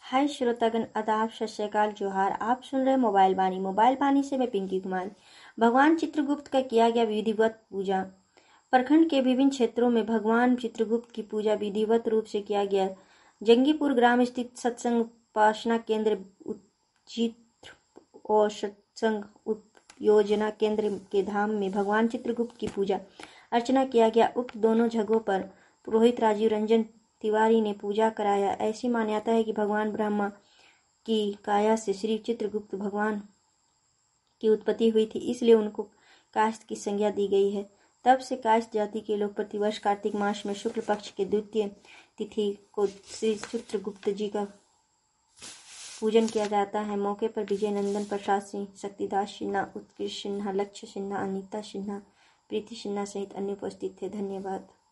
हाय श्रोतागण, आदाब, सत श्री अकाल, जोहार। आप सुन रहे मोबाइल बानी से मैं पिंकी कुमार। भगवान चित्रगुप्त का किया गया विधिवत पूजा। प्रखंड के विभिन्न क्षेत्रों में भगवान चित्रगुप्त की पूजा विधिवत रूप से किया गया। जंगीपुर ग्राम स्थित सत्संग उपासना केंद्र चित्र और सत्संग योजना केंद्र के धाम में भगवान चित्रगुप्त की पूजा अर्चना किया गया। उक्त दोनों जगहों पर पुरोहित राजीव रंजन तिवारी ने पूजा कराया। ऐसी मान्यता है कि भगवान ब्रह्मा की काया से श्री चित्रगुप्त भगवान की उत्पत्ति हुई थी, इसलिए उनको कायस्थ की संज्ञा दी गई है। तब से कायस्थ जाति के लोग प्रतिवर्ष कार्तिक मास में शुक्ल पक्ष के द्वितीय तिथि को श्री चित्रगुप्त जी का पूजन किया जाता है। मौके पर विजय नंदन, प्रसाद सिंह, शक्तिदास सिन्हा, उत्कृष्ट सिन्हा, लक्ष्य सिन्हा, अनीता सिन्हा, प्रीति सिन्हा सहित अन्य उपस्थित थे। धन्यवाद।